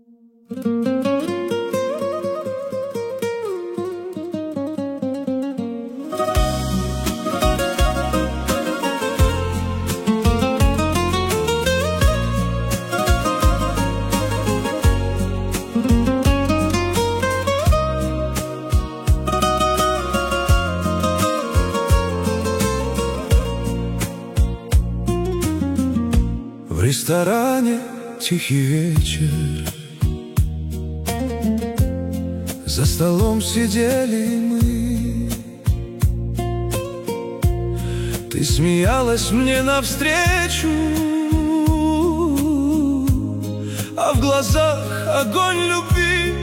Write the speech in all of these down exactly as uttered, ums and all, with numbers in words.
В ресторане тихий вечер, за столом сидели мы. Ты смеялась мне навстречу, а в глазах огонь любви.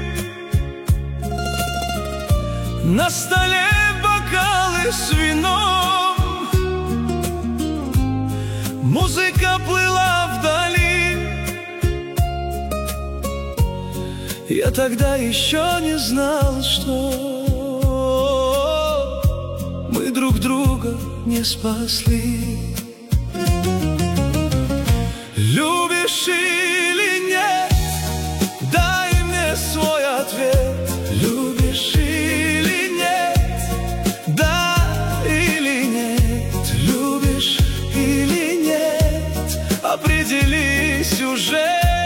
На столе бокалы с вином, музыка плыла вдали. Я тогда еще не знал, что мы друг друга не спасли. Любишь или нет? Дай мне свой ответ. Любишь или нет? Да или нет? Любишь или нет? Определись уже.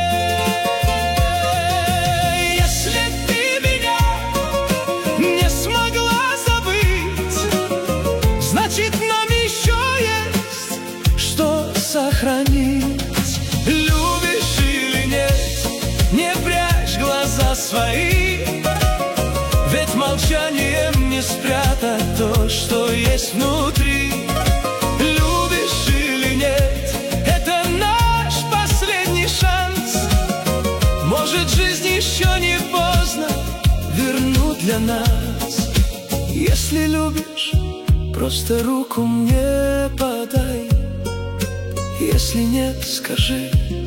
Сохранить. Любишь или нет? Не прячь глаза свои, ведь молчанием не спрятать то, что есть внутри. Любишь или нет? Это наш последний шанс. Может, жизнь еще не поздно вернуть для нас. Если любишь, просто руку мне подай. Если нет, скажи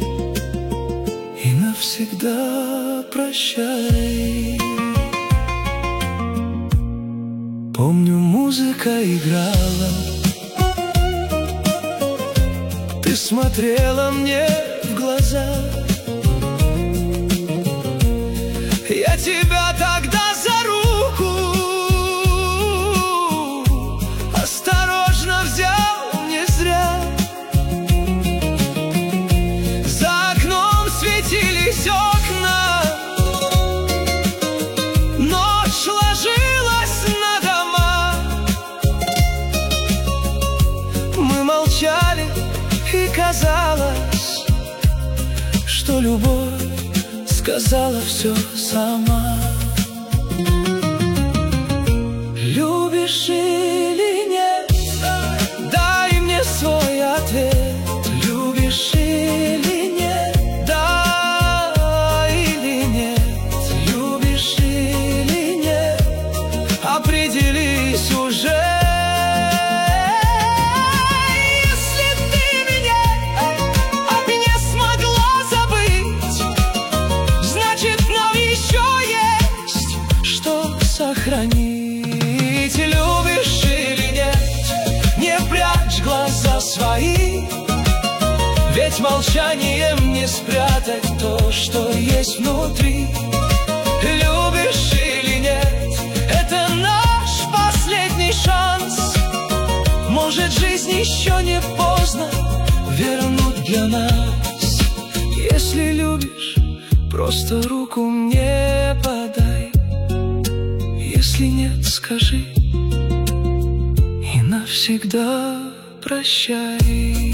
и навсегда прощай. Помню, музыка играла, ты смотрела мне в глаза. Я тебя тогда за руку осторожно взял, не зря. Окна, ночь ложилась на дома. Мы молчали, и казалось, что любовь сказала все сама. Любишь или нет? Дай мне свой ответ. Любишь или нет? Определись уже. Если ты меня не смогла забыть, значит, нам еще есть что сохранить. Любишь или нет? Не прячь глаза свои, ведь молчанием не спрятать то, что есть внутри. Любишь или нет? Это наш последний шанс. Может, жизнь еще не поздно вернуть для нас. Если любишь, просто руку мне подай. Если нет, скажи и навсегда прощай.